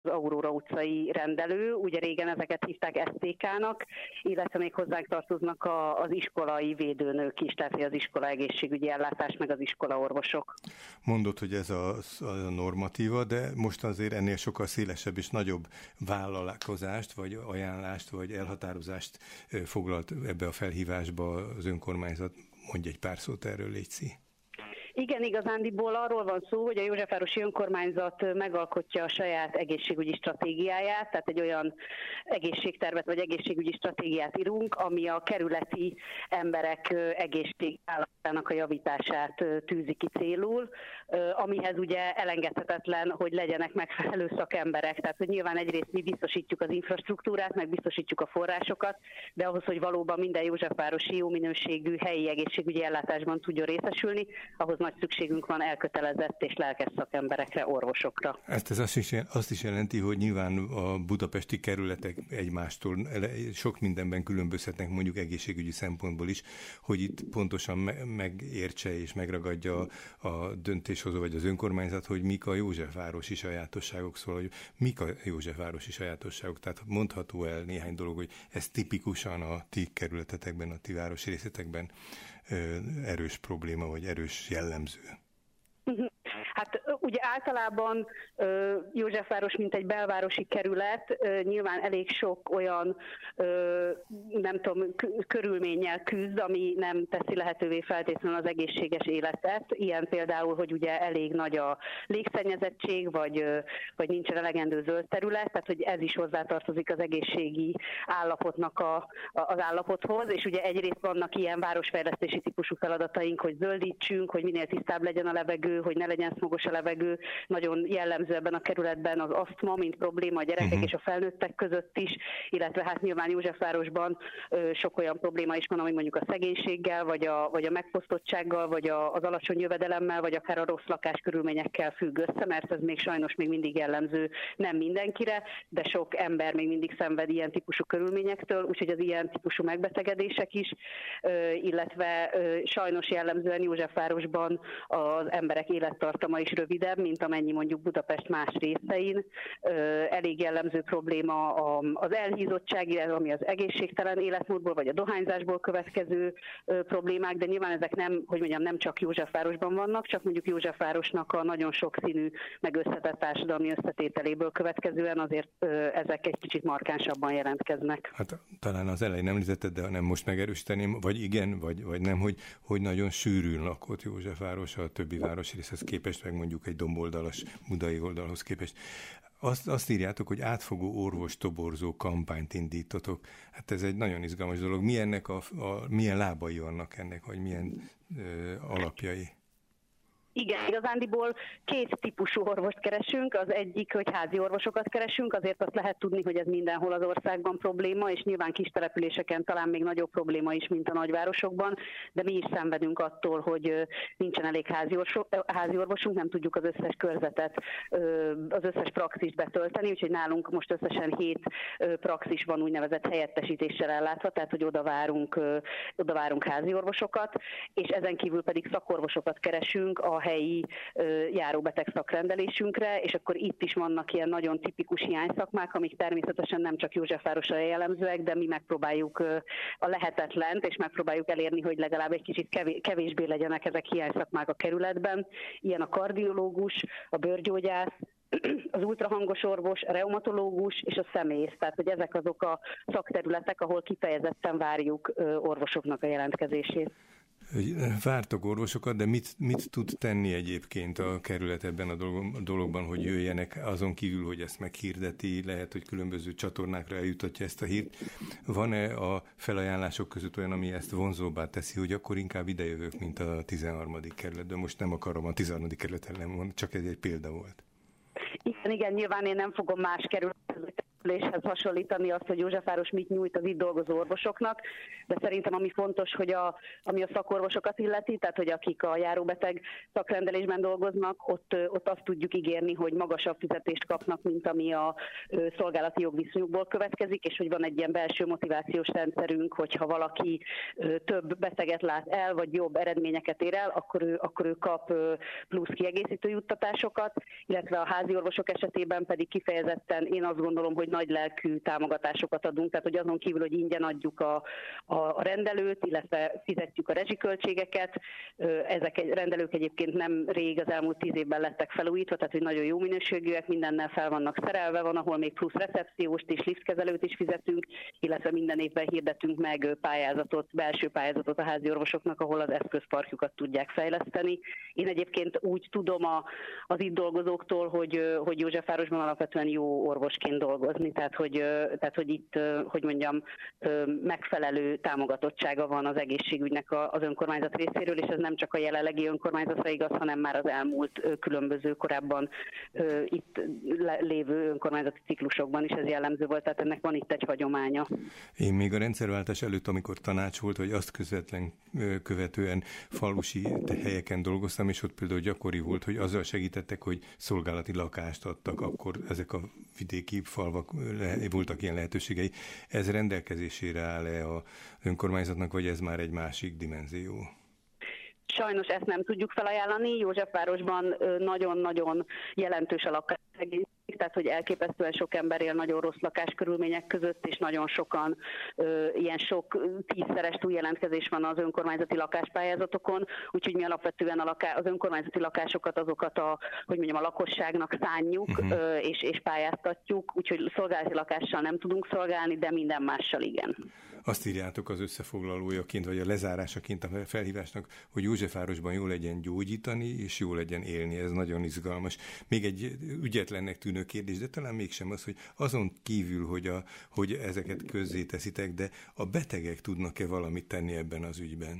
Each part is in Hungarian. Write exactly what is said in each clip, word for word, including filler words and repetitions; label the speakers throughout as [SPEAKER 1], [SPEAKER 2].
[SPEAKER 1] Aurora utcai rendelő, ugye régen ezeket hívták es té ká-nak, illetve még hozzánk tartoznak a, az iskolai védőnők is, tehát az iskola egészségügyi ellátás, meg az iskola orvosok.
[SPEAKER 2] Mondod, hogy ez a, a normatíva, de most azért ennél sokkal szélesebb és nagyobb vállalkozást, vagy ajánlást, vagy elhatározást foglalt ebbe a felhívásba az önkormányzat. Mondj egy pár szót erről, létszi.
[SPEAKER 1] Igen, igazándiból arról van szó, hogy a Józsefvárosi Önkormányzat megalkotja a saját egészségügyi stratégiáját, tehát egy olyan egészségtervet vagy egészségügyi stratégiát írunk, ami a kerületi emberek egészségállatának a javítását tűzi ki célul, amihez ugye elengedhetetlen, hogy legyenek megfelelő szakemberek. Tehát, hogy nyilván egyrészt mi biztosítjuk az infrastruktúrát, meg biztosítjuk a forrásokat, de ahhoz, hogy valóban minden józsefvárosi jó minőségű helyi egészségügyi ellátásban tudjon részesülni, ahhoz nagy szükségünk van elkötelezett és lelkes szakemberekre, orvosokra.
[SPEAKER 2] Ezt ez azt is, azt is jelenti, hogy nyilván a budapesti kerületek egymástól sok mindenben különbözhetnek, mondjuk egészségügyi szempontból is, hogy itt pontosan megértse és megragadja a döntéshozó vagy az önkormányzat, hogy mik a józsefvárosi sajátosságok, szóval, hogy mik a józsefvárosi sajátosságok. Tehát mondható el néhány dolog, hogy ez tipikusan a ti kerületetekben, a ti városi részletekben erős probléma, vagy erős jellemző.
[SPEAKER 1] Hát ugye általában Józsefváros, mint egy belvárosi kerület, nyilván elég sok olyan, nem tudom, körülménnyel küzd, ami nem teszi lehetővé feltétlenül az egészséges életet. Ilyen például, hogy ugye elég nagy a légszennyezettség, vagy, vagy nincsen elegendő zöld terület, tehát hogy ez is hozzátartozik az egészségi állapotnak a, az állapothoz, és ugye egyrészt vannak ilyen városfejlesztési típusú feladataink, hogy zöldítsünk, hogy minél tisztább legyen a levegő, hogy ne legyen szmogos a levegő. Nagyon jellemző ebben a kerületben az asztma, mint probléma a gyerekek uh-huh. és a felnőttek között is, illetve hát nyilván Józsefvárosban ö, sok olyan probléma is van, ami mondjuk a szegénységgel, vagy a, vagy a megfosztottsággal, vagy a, az alacsony jövedelemmel, vagy akár a rossz lakáskörülményekkel függ össze, mert ez még sajnos még mindig jellemző nem mindenkire, de sok ember még mindig szenved ilyen típusú körülményektől, úgyhogy az ilyen típusú megbetegedések is, ö, illetve ö, sajnos jellemzően Józsefvárosban az emberek élettartama is rövidebb, mint amennyi mondjuk Budapest más részein. Elég jellemző probléma az elhízottság, ami az egészségtelen életmódból vagy a dohányzásból következő problémák, de nyilván ezek nem, hogy mondjam, nem csak Józsefvárosban vannak, csak mondjuk Józsefvárosnak a nagyon sokszínű, meg összetett társadalmi összetételéből következően azért ezek egy kicsit markánsabban jelentkeznek.
[SPEAKER 2] Hát talán az elején említetted, de nem most megerősíteném, vagy igen, vagy, vagy nem, hogy, hogy nagyon sűrűn lakott Józsefváros a többi városi részhez képest, meg mondjuk egy domboldalas budai oldalhoz képest. Azt, azt írjátok, hogy átfogó orvostoborzó kampányt indítotok. Hát ez egy nagyon izgalmas dolog. Milyennek a, a, milyen lábai vannak ennek, vagy milyen ö, alapjai?
[SPEAKER 1] Igen, igazándiból két típusú orvost keresünk. Az egyik, hogy házi orvosokat keresünk, azért azt lehet tudni, hogy ez mindenhol az országban probléma, és nyilván kis településeken talán még nagyobb probléma is, mint a nagyvárosokban, de mi is szenvedünk attól, hogy nincsen elég házi, orso, házi orvosunk, nem tudjuk az összes körzetet, az összes praxist betölteni, úgyhogy nálunk most összesen hét praxis van úgynevezett helyettesítéssel ellátva, tehát hogy oda várunk, oda várunk házi orvosokat, és ezen kívül pedig szakorvosokat keresünk a helyi járóbeteg szakrendelésünkre, és akkor itt is vannak ilyen nagyon tipikus hiányszakmák, amik természetesen nem csak Józsefvárosra jellemzőek, de mi megpróbáljuk a lehetetlent, és megpróbáljuk elérni, hogy legalább egy kicsit kevésbé legyenek ezek hiányszakmák a kerületben. Ilyen a kardiológus, a bőrgyógyász, az ultrahangos orvos, a reumatológus és a szemész. Tehát, hogy ezek azok a szakterületek, ahol kifejezetten várjuk orvosoknak a jelentkezését.
[SPEAKER 2] Vártok orvosokat, de mit, mit tud tenni egyébként a kerület ebben a dologban, hogy jöjjenek, azon kívül, hogy ezt meghirdeti, lehet, hogy különböző csatornákra eljutatja ezt a hírt. Van-e a felajánlások között olyan, ami ezt vonzóbbá teszi, hogy akkor inkább idejövök, mint a tizenharmadik kerületben? Most nem akarom a tizenharmadik kerületen, nem, csak ez egy példa volt.
[SPEAKER 1] Igen, igen, nyilván én nem fogom más kerületet településhez hasonlítani azt, hogy Józsefváros mit nyújt az itt dolgozó orvosoknak, de szerintem ami fontos, hogy a, ami a szakorvosokat illeti, tehát hogy akik a járóbeteg szakrendelésben dolgoznak, ott, ott azt tudjuk ígérni, hogy magasabb fizetést kapnak, mint ami a szolgálati jogviszonyukból következik, és hogy van egy ilyen belső motivációs rendszerünk, hogyha valaki több beteget lát el, vagy jobb eredményeket ér el, akkor ő, akkor ő kap plusz kiegészítő juttatásokat, illetve a házi orvosok esetében pedig kifejezetten én azt gondolom, hogy nagy lelkű támogatásokat adunk, tehát hogy azon kívül, hogy ingyen adjuk a, a rendelőt, illetve fizetjük a rezsiköltségeket. Ezek egy, rendelők egyébként nem rég, az elmúlt tíz évben lettek felújítva, tehát hogy nagyon jó minőségűek, mindennel fel vannak szerelve, van, ahol még plusz recepcióst és liftkezelőt is fizetünk, illetve minden évben hirdetünk meg pályázatot, belső pályázatot a házi orvosoknak, ahol az eszközparkjukat tudják fejleszteni. Én egyébként úgy tudom a, az itt dolgozóktól, hogy, hogy Józsefvárosban alapvetően jó orvosként dolgozni, tehát hogy, tehát hogy itt, hogy mondjam, megfelelő támogatottsága van az egészségügynek az önkormányzat részéről, és ez nem csak a jelenlegi önkormányzatra igaz, hanem már az elmúlt különböző korábban itt lévő önkormányzati ciklusokban is ez jellemző volt, tehát ennek van itt egy hagyománya.
[SPEAKER 2] Én még a rendszerváltás előtt, amikor tanács volt, vagy azt közvetlen követően falusi helyeken dolgoztam, és ott például gyakori volt, hogy azzal segítettek, hogy szolgálati lakást adtak, akkor ezek a vidéki falvak voltak ilyen lehetőségei. Ez rendelkezésére áll-e az önkormányzatnak, vagy ez már egy másik dimenzió?
[SPEAKER 1] Sajnos ezt nem tudjuk felajánlani. Józsefvárosban nagyon-nagyon jelentős a lakásszegénység, tehát hogy elképesztően sok ember él nagyon rossz lakáskörülmények között, és nagyon sokan, ilyen sok tízszeres túljelentkezés van az önkormányzati lakáspályázatokon, úgyhogy mi alapvetően a laká, az önkormányzati lakásokat, azokat a, hogy mondjam, a lakosságnak szánjuk, uh-huh. és, és pályáztatjuk, úgyhogy szolgálati lakással nem tudunk szolgálni, de minden mással igen.
[SPEAKER 2] Azt írjátok az összefoglalójaként, vagy a lezárásaként a felhívásnak, hogy Józsefvárosban jó legyen gyógyítani, és jó legyen élni. Ez nagyon izgalmas. Még egy ügyetlennek tűnő kérdés, de talán mégsem az, hogy azon kívül, hogy, a, hogy ezeket közzéteszitek, de a betegek tudnak-e valamit tenni ebben az ügyben?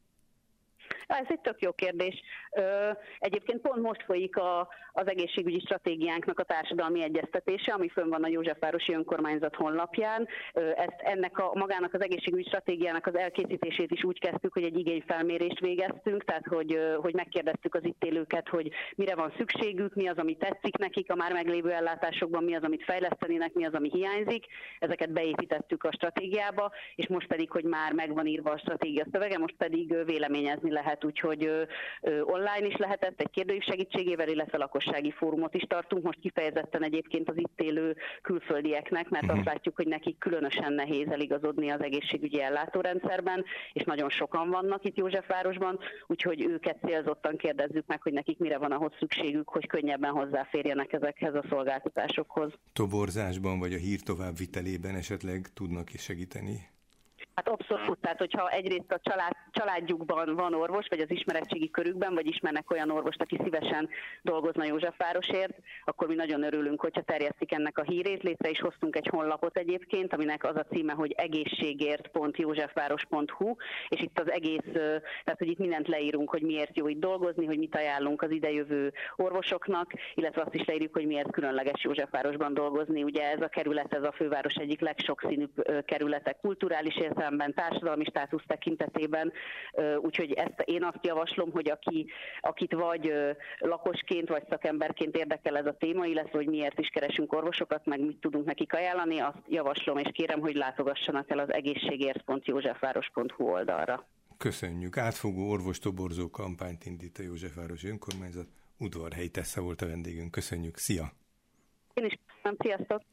[SPEAKER 1] Ez egy tök jó kérdés. Egyébként pont most folyik a, az egészségügyi stratégiánknak a társadalmi egyeztetése, ami fönn van a Józsefvárosi Önkormányzat honlapján. Ezt ennek a magának az egészségügyi stratégiának az elkészítését is úgy kezdtük, hogy egy igényfelmérést végeztünk, tehát hogy, hogy megkérdeztük az itt élőket, hogy mire van szükségük, mi az, ami tetszik nekik a már meglévő ellátásokban, mi az, amit fejlesztenének, mi az, ami hiányzik. Ezeket beépítettük a stratégiába, és most pedig, hogy már megvan írva a stratégia szövege, most pedig véleményezni lehet. Úgyhogy ö, ö, online is lehetett egy kérdőív segítségével, illetve lakossági fórumot is tartunk. Most kifejezetten egyébként az itt élő külföldieknek, mert uh-huh. azt látjuk, hogy nekik különösen nehéz eligazodni az egészségügyi ellátórendszerben, és nagyon sokan vannak itt Józsefvárosban, úgyhogy őket célzottan kérdezzük meg, hogy nekik mire van ahhoz szükségük, hogy könnyebben hozzáférjenek ezekhez a szolgáltatásokhoz.
[SPEAKER 2] Toborzásban vagy a hír továbbvitelében esetleg tudnak is segíteni?
[SPEAKER 1] Hát abszolút, tehát hogyha egyrészt a család, családjukban van orvos, vagy az ismeretségi körükben, vagy ismernek olyan orvost, aki szívesen dolgozna Józsefvárosért, akkor mi nagyon örülünk, hogyha terjesztik ennek a hírét. Létre is hoztunk egy honlapot egyébként, aminek az a címe, hogy egészségért pont józsefváros pont hu, és itt az egész, tehát hogy itt mindent leírunk, hogy miért jó itt dolgozni, hogy mit ajánlunk az idejövő orvosoknak, illetve azt is leírjuk, hogy miért különleges Józsefvárosban dolgozni. Ugye ez a kerület, ez a főváros egyik legsokszínűbb kerülete kulturális értelemben, társadalmi státusz tekintetében, úgyhogy ezt én azt javaslom, hogy aki, akit vagy lakosként, vagy szakemberként érdekel ez a téma, illetve hogy miért is keresünk orvosokat, meg mit tudunk nekik ajánlani, azt javaslom és kérem, hogy látogassanak el az egészségért pont józsefváros pont hu oldalra.
[SPEAKER 2] Köszönjük. Átfogó orvostoborzó kampányt indít a Józsefvárosi Önkormányzat. Udvarhelyi Tessza volt a vendégünk. Köszönjük. Szia!
[SPEAKER 1] Én is köszönöm. Sziasztok!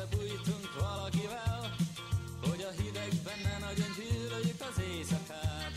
[SPEAKER 3] Összebújtunk valakivel, hogy a hidegben ne nagyon gyűlöljük az éjszakát.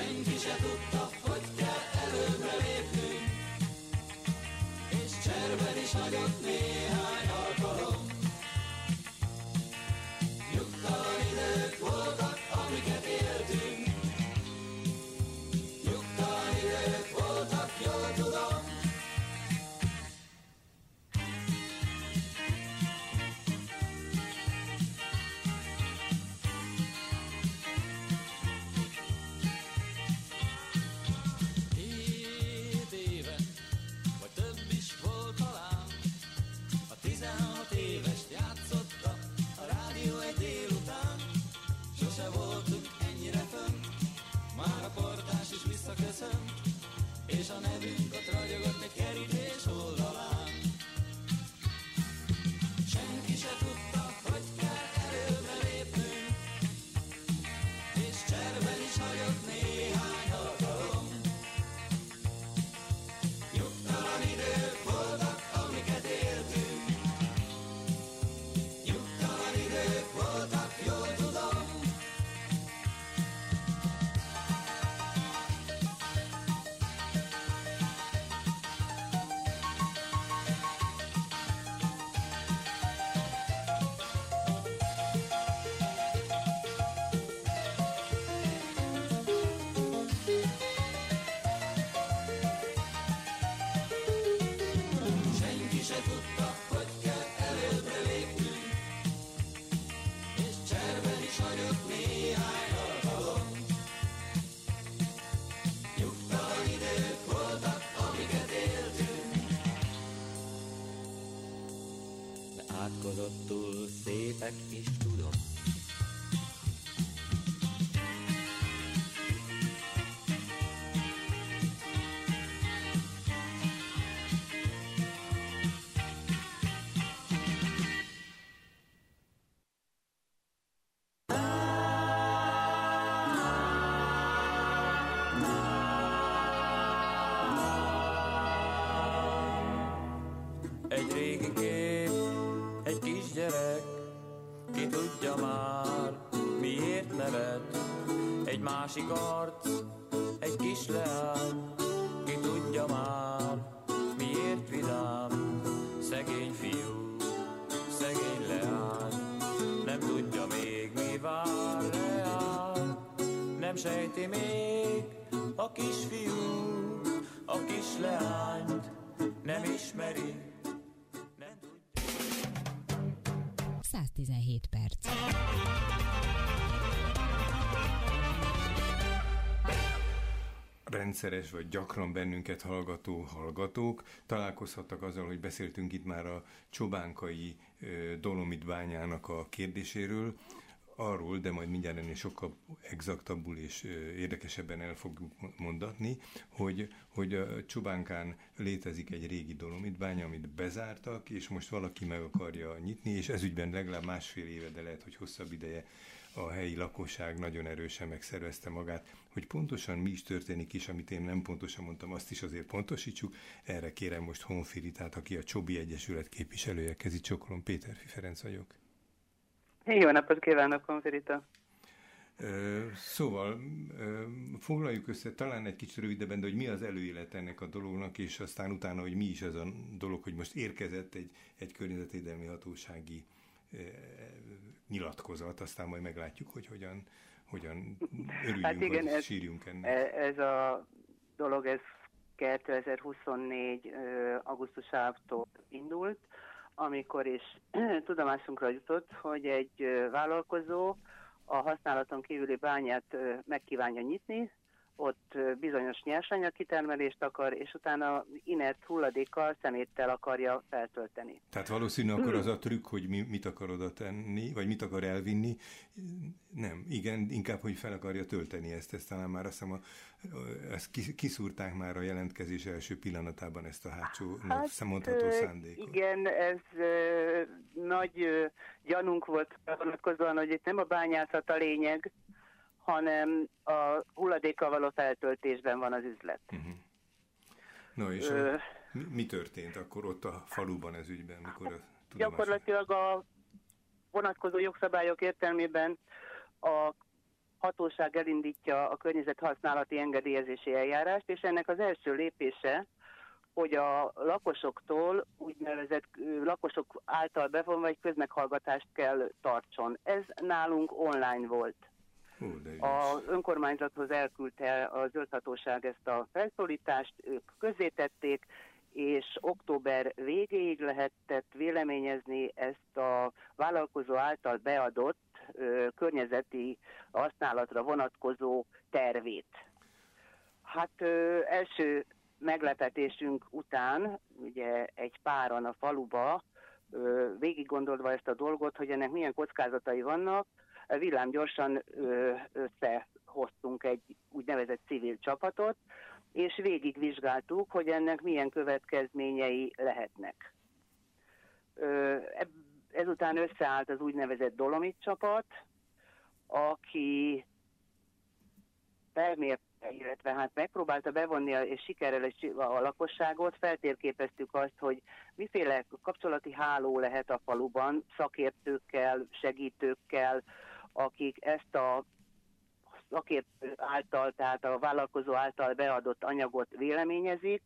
[SPEAKER 3] Senki se tudta, hogy kell előbbre lépnünk, és cserben is hagyott néhány alkalom. Nyugtalan idők voltak, amiket éltünk, nyugtalan idők voltak, jól tudom. És a nevünk ott ragyogott egy kerítés oldalán. Senki se tudta, hogy kell előbbre lépnünk, és cserben is hagyott néhány alkalom. Nyugtalan idők voltak, amiket éltünk, nyugtalan idők voltak, jól tudom. Átkozottul szépek is tudom. Egy régi kép, egy kisgyerek, ki tudja már, miért nevet. Egy másik arc, egy kis leány, ki tudja már, miért vidám. Szegény fiú, szegény leány, nem tudja még, mi vár reál. Nem sejti még a kisfiú, a kis leányt nem ismeri.
[SPEAKER 4] száz tizenhét perc.
[SPEAKER 2] Rendszeres vagy gyakran bennünket hallgató hallgatók találkozhattak azzal, hogy beszéltünk itt már a csobánkai Dolomit bányának a kérdéséről, arról, de majd mindjárt ennél sokkal exaktabbul és érdekesebben el fogjuk mondatni, hogy, hogy a Csobánkán létezik egy régi dolomitbánya, amit bezártak, és most valaki meg akarja nyitni, és ezügyben legalább másfél éve, de lehet, hogy hosszabb ideje a helyi lakosság nagyon erősen megszervezte magát, hogy pontosan mi is történik is, amit én nem pontosan mondtam, azt is azért pontosítsuk. Erre kérem most Honfiritát, aki a Csobi Egyesület képviselője. Kezi csokolom, Péterfi Ferenc vagyok.
[SPEAKER 5] Jó napot kívánok, Honfirita!
[SPEAKER 2] Szóval foglaljuk össze talán egy kicsit rövidebben, de hogy mi az előélet ennek a dolognak, és aztán utána, hogy mi is ez a dolog, hogy most érkezett egy, egy környezetvédelmi hatósági nyilatkozat, aztán majd meglátjuk, hogy hogyan, hogyan örüljünk, hát igen, vagy ez, sírjunk ennek.
[SPEAKER 5] Ez a dolog, ez kétezer-huszonnégy augusztusától indult, amikor is tudomásunkra jutott, hogy egy vállalkozó a használaton kívüli bányát megkívánja nyitni, ott bizonyos nyersanyag kitermelést akar, és utána inert hulladékkal, szeméttel akarja feltölteni.
[SPEAKER 2] Tehát valószínű akkor az a trükk, hogy mi, mit akar oda tenni, vagy mit akar elvinni. Nem, igen, inkább, hogy fel akarja tölteni ezt, ezt talán már azt hiszem, a, ezt kiszúrták már a jelentkezés első pillanatában ezt a hátsó hát, mondható szándékot.
[SPEAKER 5] Igen, ez ö, nagy ö, gyanunk volt vonatkozóan, hogy itt nem a bányászat a lényeg, hanem a hulladékkal való feltöltésben van az üzlet. Uh-huh.
[SPEAKER 2] Na és Ö, a, mi, mi történt akkor ott a faluban ez ügyben? Mikor a
[SPEAKER 5] gyakorlatilag a vonatkozó jogszabályok értelmében a hatóság elindítja a környezethasználati engedélyezési eljárást, és ennek az első lépése, hogy a lakosoktól úgynevezett lakosok által bevonva egy közmeghallgatást kell tartson. Ez nálunk online volt. Az önkormányzathoz elküldte a zöldhatóság ezt a felszólítást, ők közzétették, és október végéig lehetett véleményezni ezt a vállalkozó által beadott ö, környezeti használatra vonatkozó tervét. Hát ö, első meglepetésünk után, ugye egy páran a faluba, ö, végig gondolva ezt a dolgot, hogy ennek milyen kockázatai vannak, villámgyorsan ö, összehoztunk egy úgynevezett civil csapatot, és végigvizsgáltuk, hogy ennek milyen következményei lehetnek. Ezután összeállt az úgynevezett Dolomit csapat, aki felmérte, illetve hát megpróbálta bevonni és sikerrel a lakosságot, feltérképeztük azt, hogy miféle kapcsolati háló lehet a faluban, szakértőkkel, segítőkkel, akik ezt a szakértő által, tehát a vállalkozó által beadott anyagot véleményezik,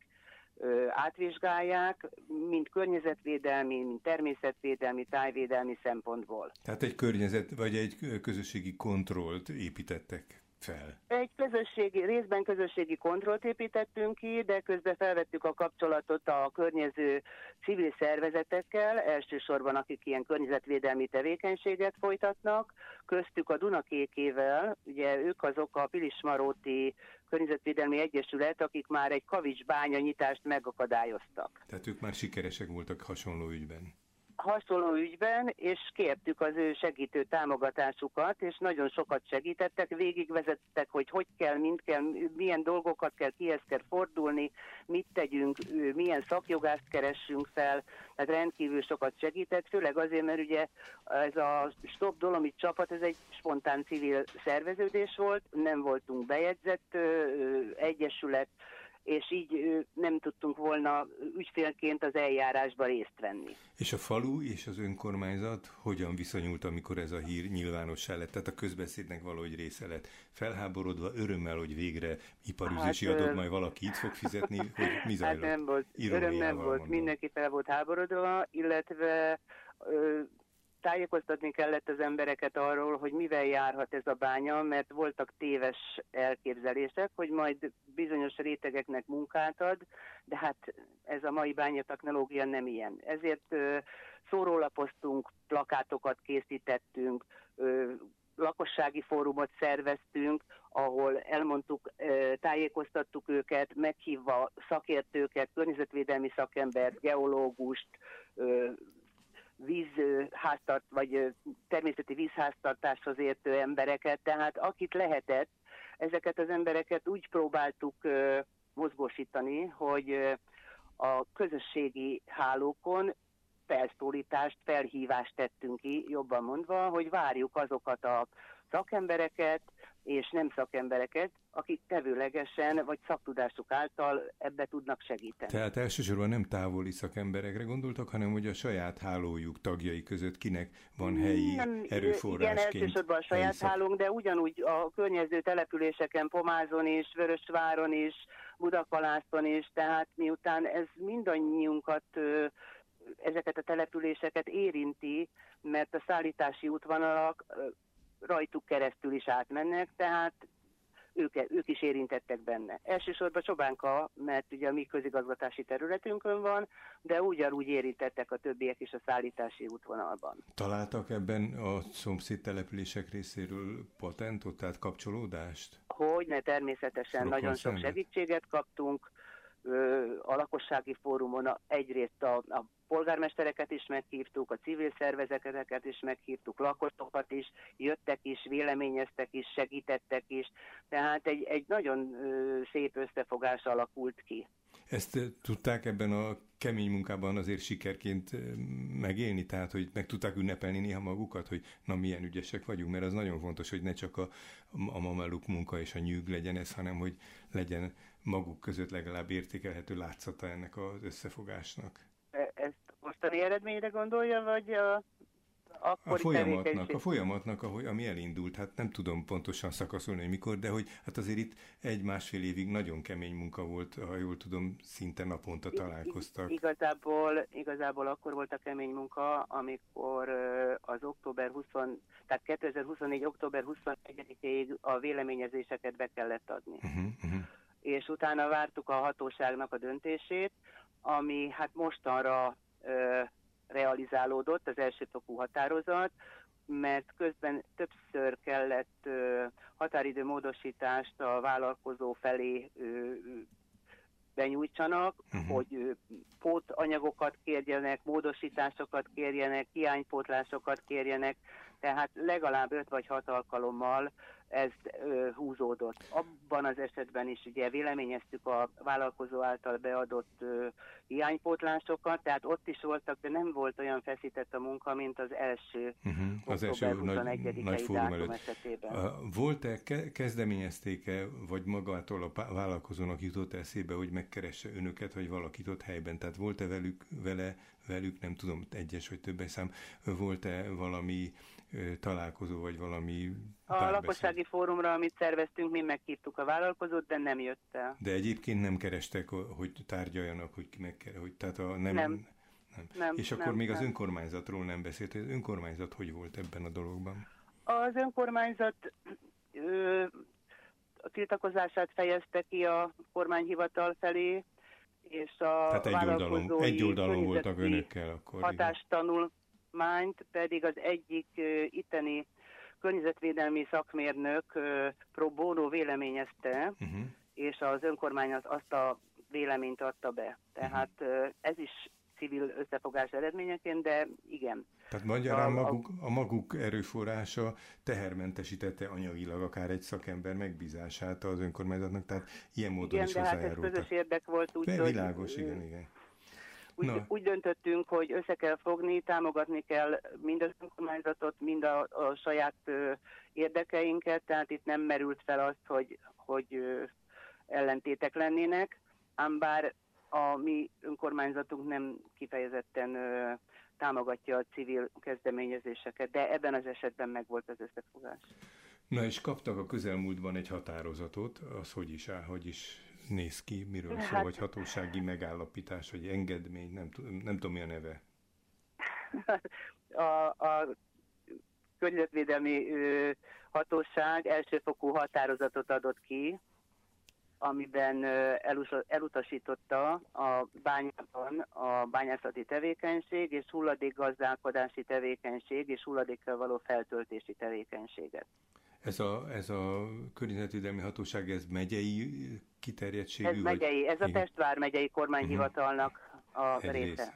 [SPEAKER 5] átvizsgálják, mind környezetvédelmi, mind természetvédelmi, tájvédelmi szempontból.
[SPEAKER 2] Tehát egy környezet, vagy egy közösségi kontrollt építettek fel?
[SPEAKER 5] Egy közösségi, részben közösségi kontrollt építettünk ki, de közben felvettük a kapcsolatot a környező civil szervezetekkel, elsősorban akik ilyen környezetvédelmi tevékenységet folytatnak, köztük a Dunakékével, ugye ők azok a Pilismaróti Környezetvédelmi Egyesület, akik már egy kavicsbánya nyitást megakadályoztak.
[SPEAKER 2] Tehát ők már sikeresek voltak hasonló ügyben?
[SPEAKER 5] Hasonló ügyben, és kértük az ő segítő támogatásukat, és nagyon sokat segítettek, végigvezettek, hogy hogy kell, mint kell, milyen dolgokat kell, kihez kell fordulni, mit tegyünk, milyen szakjogást keressünk fel, tehát rendkívül sokat segített, főleg azért, mert ugye ez a Stop Dolomit csapat, ez egy spontán civil szerveződés volt, nem voltunk bejegyzett egyesület, és így nem tudtunk volna ügyfélként az eljárásba részt venni.
[SPEAKER 2] És a falu és az önkormányzat hogyan viszonyult, amikor ez a hír nyilvánossá lett? Tehát a közbeszédnek valahogy része lett. Felháborodva, örömmel, hogy végre iparűzési hát, adót majd valaki itt fog fizetni, hogy mi zajlott?
[SPEAKER 5] Hát nem volt, öröm nem volt, mondom. Mindenki fel volt háborodva, illetve ö, tájékoztatni kellett az embereket arról, hogy mivel járhat ez a bánya, mert voltak téves elképzelések, hogy majd bizonyos rétegeknek munkát ad, de hát ez a mai bányatechnológia nem ilyen. Ezért ö, szórólapoztunk, plakátokat készítettünk, ö, lakossági fórumot szerveztünk, ahol elmondtuk, tájékoztattuk őket, meghívva szakértőket, környezetvédelmi szakembert, geológust, vízháztart, vagy természeti vízháztartáshoz értő embereket, tehát akit lehetett, ezeket az embereket úgy próbáltuk mozgósítani, hogy a közösségi hálókon felszólítást, felhívást tettünk ki, jobban mondva, hogy várjuk azokat a szakembereket és nem szakembereket, akik tevőlegesen vagy szaktudásuk által ebbe tudnak segíteni.
[SPEAKER 2] Tehát elsősorban nem távoli szakemberekre gondoltak, hanem hogy a saját hálójuk tagjai között kinek van helyi nem, erőforrásként.
[SPEAKER 5] Igen, elsősorban a saját szak... hálónk, de ugyanúgy a környező településeken, Pomázon is, Vörösváron is, Budakalászon is, tehát miután ez mindannyiunkat, ezeket a településeket érinti, mert a szállítási útvonalak rajtuk keresztül is átmennek, tehát ők, ők is érintettek benne. Elsősorban Csobánka, mert ugye a mi közigazgatási területünkön van, de ugyanúgy érintettek a többiek is a szállítási útvonalban.
[SPEAKER 2] Találtak ebben a szomszéd települések részéről patentot, tehát kapcsolódást?
[SPEAKER 5] Hogyne, természetesen Rokon nagyon sok szemben. Segítséget kaptunk. A lakossági fórumon egyrészt a, a polgármestereket is meghívtuk, a civil szervezeteket is meghívtuk, lakosokat is, jöttek is, véleményeztek is, segítettek is, tehát egy, egy nagyon szép összefogás alakult ki.
[SPEAKER 2] Ezt tudták ebben a kemény munkában azért sikerként megélni, tehát hogy meg tudták ünnepelni néha magukat, hogy na milyen ügyesek vagyunk, mert az nagyon fontos, hogy ne csak a, a mameluk munka és a nyűg legyen ez, hanem hogy legyen maguk között legalább értékelhető látszata ennek az összefogásnak.
[SPEAKER 5] Ezt mostani eredményre gondolja, vagy a, akkori
[SPEAKER 2] A folyamatnak,
[SPEAKER 5] tevékenység...
[SPEAKER 2] a folyamatnak, ahogy, ami elindult, hát nem tudom pontosan szakaszolni, hogy mikor, de hogy hát azért itt egy-másfél évig nagyon kemény munka volt, ha jól tudom, szinte naponta találkoztak.
[SPEAKER 5] Igazából, igazából akkor volt a kemény munka, amikor az október huszadika, tehát kétezer-huszonnégy. október huszonegyedikéig a véleményezéseket be kellett adni.
[SPEAKER 2] Uh-huh, uh-huh.
[SPEAKER 5] És utána vártuk a hatóságnak a döntését, ami hát mostanra ö, realizálódott, az elsőfokú határozat, mert közben többször kellett ö, határidőmódosítást a vállalkozó felé ö, benyújtsanak, uh-huh. hogy ö, pótanyagokat kérjenek, módosításokat kérjenek, hiánypótlásokat kérjenek, tehát legalább öt vagy hat alkalommal ez ö, húzódott. Abban az esetben is ugye véleményeztük a vállalkozó által beadott ö, hiánypótlásokat, tehát ott is voltak, de nem volt olyan feszített a munka, mint az első
[SPEAKER 2] uh-huh. az első nagy, nagy fórum előtt. Esetében. Volt-e, kezdeményezték-e, vagy magától a vállalkozónak jutott eszébe, hogy megkeresse önöket, vagy valakit ott helyben? Tehát volt-e velük, vele, velük, nem tudom, egyes vagy többes szám, volt-e valami találkozó, vagy valami
[SPEAKER 5] A párbeszéd? Lakossági fórumra, amit szerveztünk, mi meghívtuk a vállalkozót, de nem jött el.
[SPEAKER 2] De egyébként nem kerestek, hogy tárgyaljanak, hogy meg, hogy tehát a nem,
[SPEAKER 5] nem.
[SPEAKER 2] nem.
[SPEAKER 5] nem
[SPEAKER 2] És akkor
[SPEAKER 5] nem,
[SPEAKER 2] még
[SPEAKER 5] nem.
[SPEAKER 2] az önkormányzatról nem beszélt. Az önkormányzat hogy volt ebben a dologban?
[SPEAKER 5] Az önkormányzat ö, a tiltakozását fejezte ki a kormányhivatal felé, és a
[SPEAKER 2] tehát egy oldalon, egy oldalon voltak önökkel akkor.
[SPEAKER 5] Hatástanulmányt pedig az egyik uh, itteni környezetvédelmi szakmérnök uh, pro bono véleményezte, uh-huh. és az önkormányzat azt a véleményt adta be. Tehát uh, ez is civil összefogás eredményeként, de igen.
[SPEAKER 2] Tehát magyarán a, maguk, a maguk erőforrása tehermentesítette anyagilag akár egy szakember megbízását az önkormányzatnak, tehát ilyen módon
[SPEAKER 5] igen,
[SPEAKER 2] is
[SPEAKER 5] de
[SPEAKER 2] hozzájárultak.
[SPEAKER 5] Hát ez közös érdek volt, úgy,
[SPEAKER 2] de világos, hogy, igen, igen.
[SPEAKER 5] Úgy, úgy döntöttünk, hogy össze kell fogni, támogatni kell mind az önkormányzatot, mind a, a saját ö, érdekeinket, tehát itt nem merült fel az, hogy, hogy ö, ellentétek lennének, ám bár a mi önkormányzatunk nem kifejezetten ö, támogatja a civil kezdeményezéseket, de ebben az esetben megvolt az összefogás.
[SPEAKER 2] Na és kaptak a közelmúltban egy határozatot, az hogy is áll, hogy is néz ki, miről szól, hát, vagy hatósági megállapítás, vagy engedmény, nem, nem tudom mi a neve.
[SPEAKER 5] A, a környezetvédelmi ö, hatóság elsőfokú határozatot adott ki, amiben elutasította a bányában a bányászati tevékenység és hulladékgazdálkodási tevékenység és hulladékkal való feltöltési tevékenységet.
[SPEAKER 2] Ez a, ez a környezetvédelmi hatóság, ez megyei kiterjedtségű?
[SPEAKER 5] Ez megyei, ez a igen. Pestvár megyei kormányhivatalnak a
[SPEAKER 2] Egy
[SPEAKER 5] része.
[SPEAKER 2] Rész.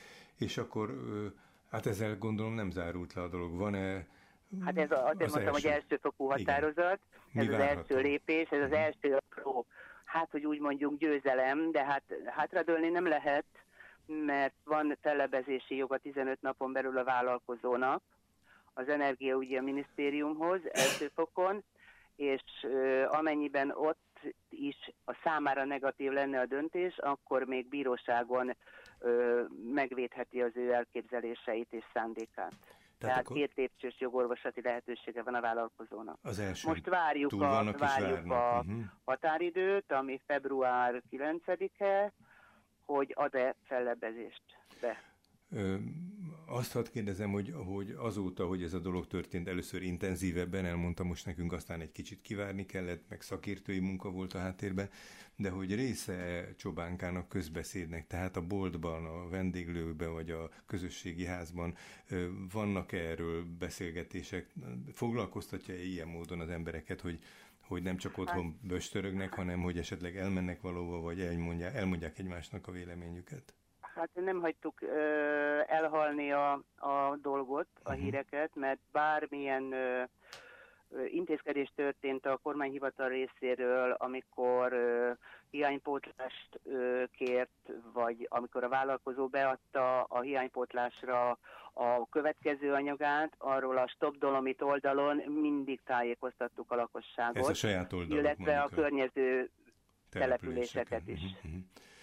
[SPEAKER 2] És akkor, hát ezzel gondolom nem zárult le a dolog. Van-e
[SPEAKER 5] Hát ez a, azért az mondtam, első. hogy elsőfokú határozat, igen. ez az első lépés, ez az első apró, hát hogy úgy mondjuk győzelem, de hát hátradőlni nem lehet, mert van fellebezési joga tizenöt napon belül a vállalkozónak az Energiaügyi Minisztériumhoz első fokon, és ö, amennyiben ott is a számára negatív lenne a döntés, akkor még bíróságon ö, megvédheti az ő elképzeléseit és szándékát. Tehát, Tehát két lépcsős jogorvoslati lehetősége van a vállalkozónak.
[SPEAKER 2] Az első
[SPEAKER 5] Most várjuk a, várjuk a uh-huh. határidőt, ami február kilencedike, hogy ad-e fellebbezést be.
[SPEAKER 2] Ö, azt hadd kérdezem, hogy, hogy azóta, hogy ez a dolog történt, először intenzívebben, elmondta most nekünk, aztán egy kicsit kivárni kellett, meg szakértői munka volt a háttérben, de hogy része Csobánkának közbeszédnek, tehát a boltban, a vendéglőkben, vagy a közösségi házban vannak erről beszélgetések? Foglalkoztatja-e ilyen módon az embereket, hogy, hogy nem csak otthon böstörögnek, hanem hogy esetleg elmennek valóba, vagy elmondják, elmondják egymásnak a véleményüket?
[SPEAKER 5] Hát nem hagytuk ö, elhalni a, a dolgot, a uh-huh. híreket, mert bármilyen ö, ö, intézkedés történt a kormányhivatal részéről, amikor ö, hiánypótlást ö, kért, vagy amikor a vállalkozó beadta a hiánypótlásra a következő anyagát, arról a Stop Dolomit oldalon mindig tájékoztattuk a lakosságot.
[SPEAKER 2] Ez a saját oldalon,
[SPEAKER 5] illetve a környező településeket is.
[SPEAKER 2] Uh-huh.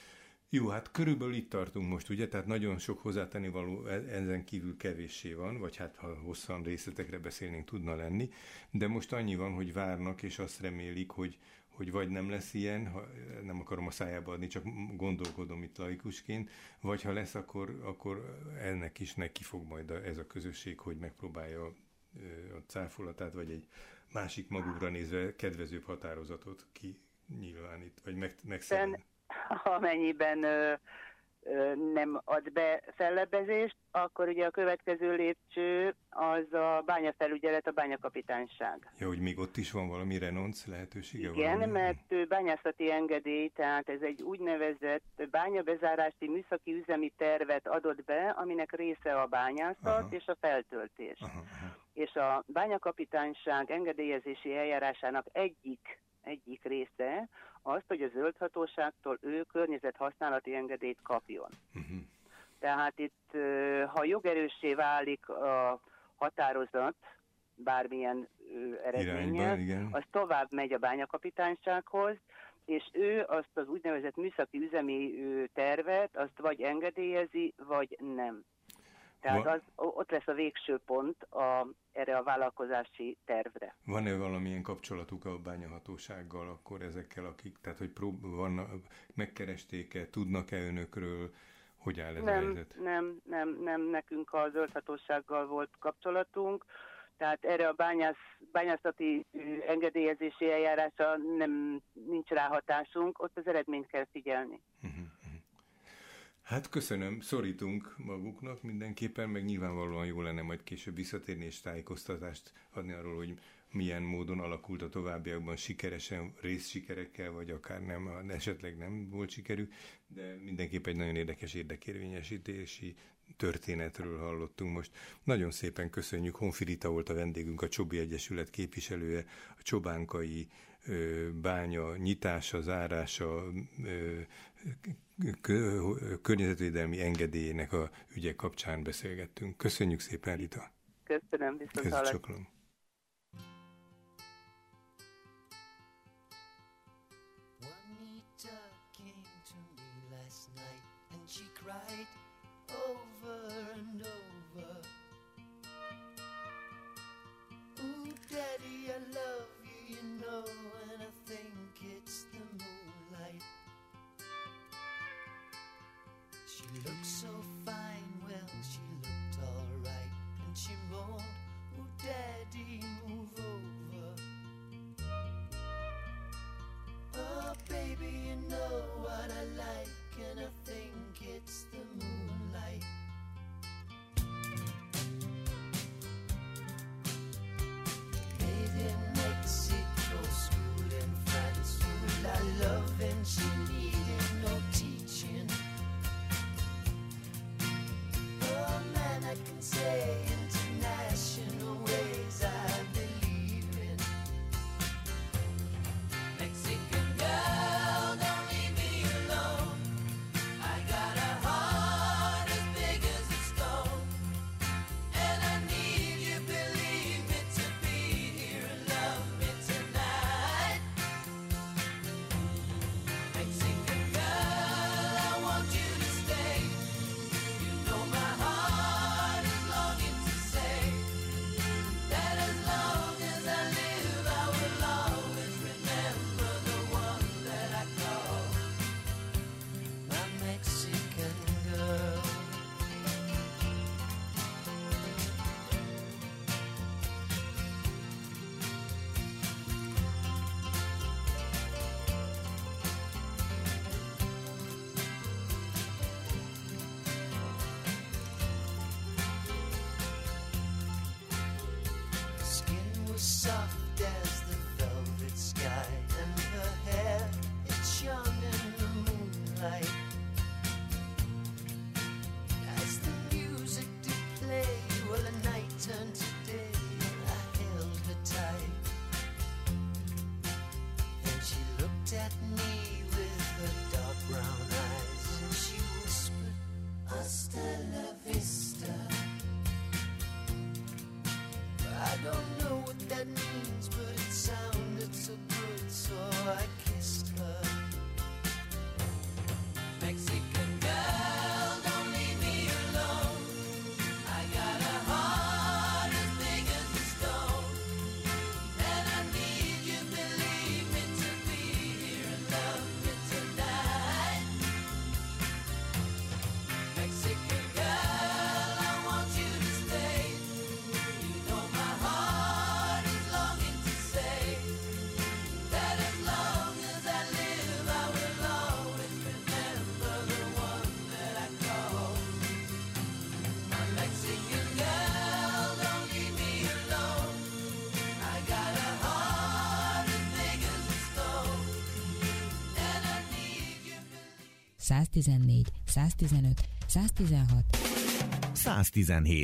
[SPEAKER 2] Jó, hát körülbelül itt tartunk most, ugye? Tehát nagyon sok hozzátenni való ezen kívül kevéssé van, vagy hát ha hosszan részletekre beszélnénk, tudna lenni, de most annyi van, hogy várnak, és azt remélik, hogy, hogy vagy nem lesz ilyen, ha nem akarom a szájába adni, csak gondolkodom itt laikusként, vagy ha lesz, akkor, akkor ennek is neki fog majd ez a közösség, hogy megpróbálja a cáfolatát, vagy egy másik magukra nézve kedvezőbb határozatot kinyilvánít, vagy meg, megszerelni.
[SPEAKER 5] Amennyiben ö, ö, nem ad be fellebbezést, akkor ugye a következő lépcső az a bányafelügyelet, a bányakapitányság.
[SPEAKER 2] Ja, hogy még ott is van valami renonc lehetősége?
[SPEAKER 5] Igen,
[SPEAKER 2] valami?
[SPEAKER 5] mert ő bányászati engedély, tehát ez egy úgynevezett bányabezárási műszaki üzemi tervet adott be, aminek része a bányászat aha. és a feltöltés. Aha, aha. És a bányakapitányság engedélyezési eljárásának egyik egyik része azt, hogy a zöldhatóságtól ő környezethasználati engedélyt kapjon. Uh-huh. Tehát itt, ha jogerőssé válik a határozat bármilyen eredménnyel, az tovább megy a bányakapitánysághoz, és ő azt az úgynevezett műszaki üzemi tervet, azt vagy engedélyezi, vagy nem. Tehát az, ott lesz a végső pont a, erre a vállalkozási tervre.
[SPEAKER 2] Van-e valamilyen kapcsolatuk a bányahatósággal akkor ezekkel, akik, tehát hogy prób- vannak, megkeresték-e, tudnak-e önökről, hogy áll ez
[SPEAKER 5] nem,
[SPEAKER 2] a helyzet? Nem,
[SPEAKER 5] nem, nem, nekünk a zöldhatósággal volt kapcsolatunk, tehát erre a bányász, bányászati engedélyezési eljárásra nem, nincs ráhatásunk, ott az eredményt kell figyelni. Uh-huh.
[SPEAKER 2] Hát köszönöm, szorítunk maguknak mindenképpen, meg nyilvánvalóan jó lenne majd később visszatérni és tájékoztatást adni arról, hogy milyen módon alakult a továbbiakban sikeresen, részsikerekkel, vagy akár nem, esetleg nem volt sikerű, de mindenképp egy nagyon érdekes érdekérvényesítési történetről hallottunk most. Nagyon szépen köszönjük, Honfi Rita volt a vendégünk, a Csobi Egyesület képviselője, a csobánkai ö, bánya nyitása, zárása, ö, környezetvédelmi engedélyének a ügyek kapcsán beszélgettünk. Köszönjük szépen, Rita!
[SPEAKER 5] Köszönöm, viszont hallásra!
[SPEAKER 3] She looked so fine, well, she looked all right, and she moaned, "Oh, Daddy, move over." Oh, baby, you know what I like, and I think it's the moonlight. Made in Mexico, school in France, full of love, and she needed no teaching. I can say international ways I believe in. Mexican girl, don't leave me alone. I got a heart as big as a stone, and I need you, believe me, to be here and love me tonight. Mexican girl, I want you to stay. You know my heart is longing to say that as long as I live, I will always remember the one that I call my Mexican girl. Skin was soft as the velvet sky, and her hair, it shone in the moonlight. As the music did play, well, the night turned to day, and I held her tight. Then she looked at me with her dark brown eyes, and she whispered, "Hasta la vista." I don't know what that means,
[SPEAKER 4] száztizennégy, száztizenöt, száztizenhat,
[SPEAKER 6] száztizenhét.